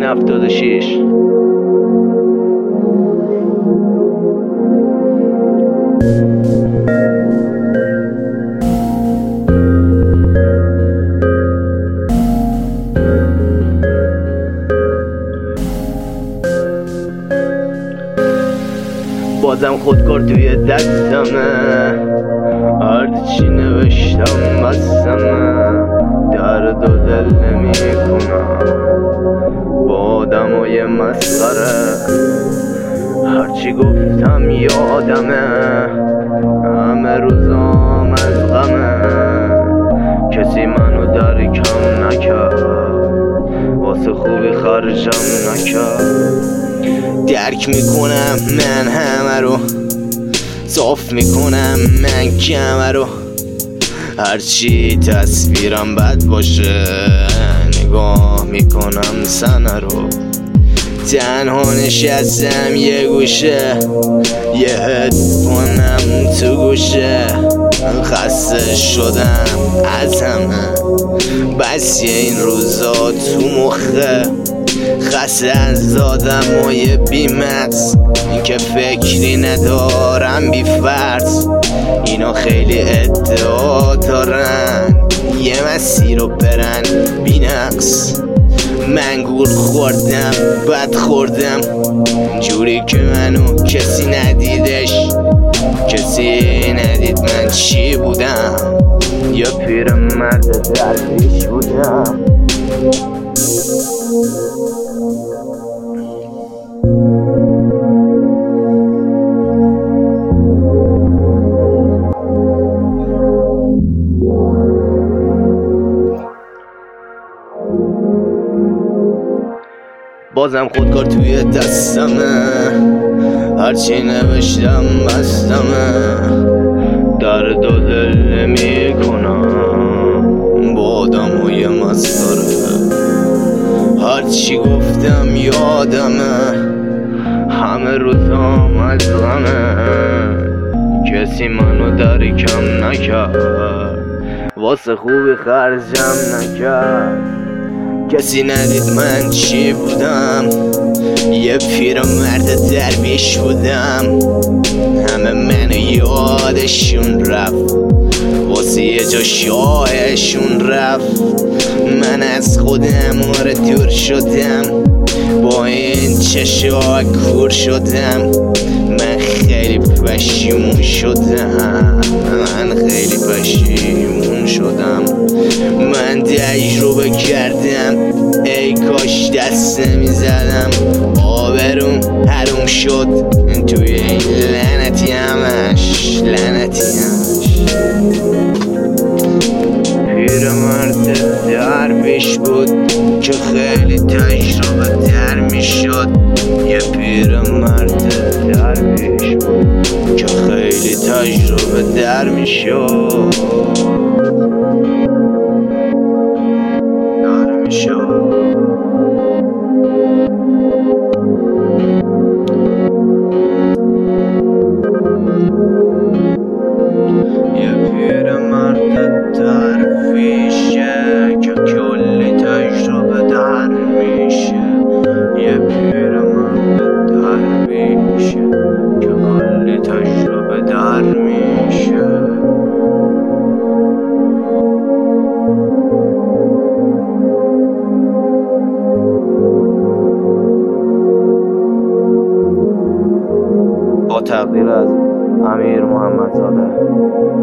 76. بازم خودکار توی دستمه، هر چی نوشتم بستمه، درد و دل نمی کنم با آدمای مسخره. هرچی گفتم یادمه، همه روزام از غمه. کسی منو درکم نکرد، واسه خوبی خرجم نکرد. درک میکنم من همه رو، صاف میکنم من کمه رو. هرچی تصویرم بد باشه، نگاه میکنم سنه رو. تنها نشستم یه گوشه، یه هدفونم تو گوشه. خسته شدم از همه، بس این روزا تو مخه. خسته از آدمای بی‌مغز، این که فکری ندارم بی فرض. اینا خیلی ادعا دارن یه مسیر رو برن بی نقص. من گول خوردم بد خوردم، جوری که منو کسی ندیدش. کسی ندید من چی بودم، یا پیر مرد درویش بودم. بازم خودکار توی دستمه، هرچی نوشتم بستمه. درد و دل نمی کنم با آدمای مسخره. هرچی گفتم یادمه، همه روزام از غمه. کسی منو درکم نکرد، واسه خوبی خرجم نکرد. کسی ندید من چی بودم، یه پیر مرد درویش بودم. همه منو یادشون رفت، واسه یه جا شاهشون رفت. من از خودم دور شدم، با این چشا کور شدم. من خیلی پشیمون شدم، من خیلی پشیمون شدم. من تجربه کردم، ای کاش دست نمیزدم. آبروم حروم شد توی این لعنتی همش، لعنتی همش. پیر مرد درویش بود که خیلی تجربه در میشد. یه پیر مرد درویش بود که خیلی تجربه در میشد. یه پیر مرد درویشه که کلی تجربه در میشه. یه پیر مرد درویشه که کلی تجربه در میشه. با تقدیر از امیر محمدزاده.